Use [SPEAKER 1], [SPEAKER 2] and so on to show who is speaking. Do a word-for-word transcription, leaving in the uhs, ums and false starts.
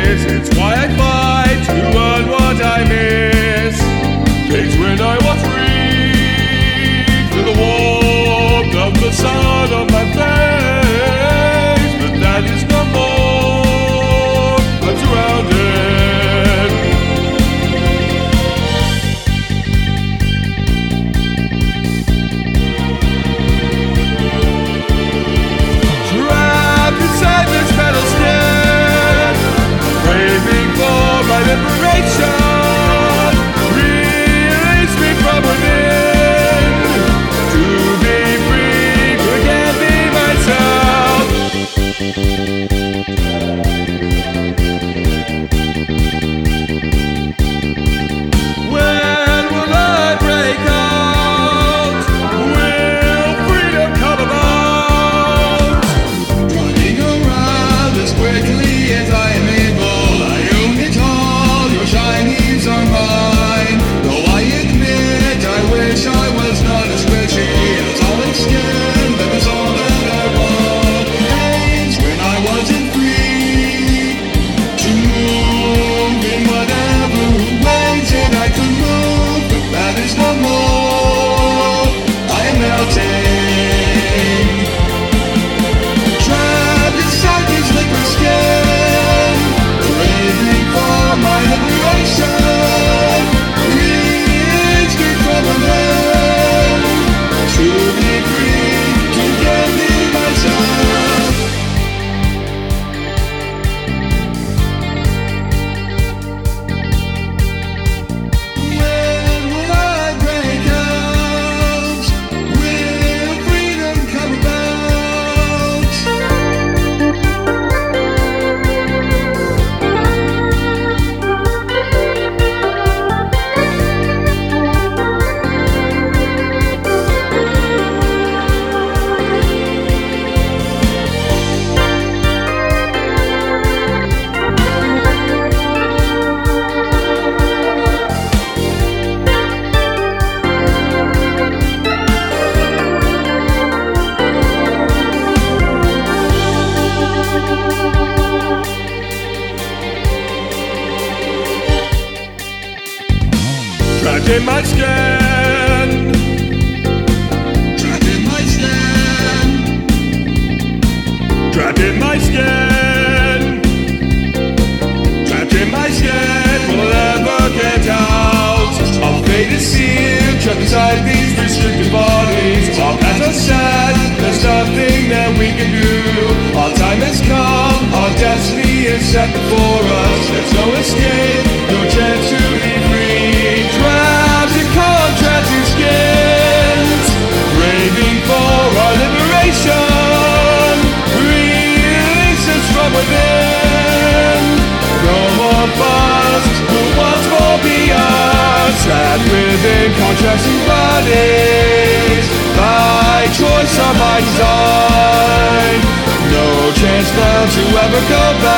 [SPEAKER 1] this. It's why I fight to earn what I miss. Days when I was free, feel the warmth of the sun on my face, but that is no more. I'm surrounded. Trapped inside this metal skin, craving for my liberation. Release me from within, to be free, to again be myself. When will I break out? Will freedom come about?
[SPEAKER 2] Running around as quickly as I am able, I own it all, your shinies are mine. Though I admit I wish I was not as squishy as solid skin, that was all that I want. Days when I wasn't free to move in whatever ways that I could move, but that is no more. I am melting, trapped inside this liquid skin, craving for my liberation. Release me from within, to be free, to get me myself. When will I break out? Will freedom come about?
[SPEAKER 1] Trapped in my skin,
[SPEAKER 2] Trapped in my skin,
[SPEAKER 1] trapped in my skin, trapped in my skin. Will I ever get out? Our fate is sealed, trapped inside these restricted bodies. Our paths are set, there's nothing that we can do. Our time has come, our destiny is set before us. There's no escape, no chance to be free. Trapped in contrasting skins, craving for our liberation. Release us from within. No more past, who wants more beyond? Trapped within contrasting bodies, by choice or by design. No chance now to ever go back.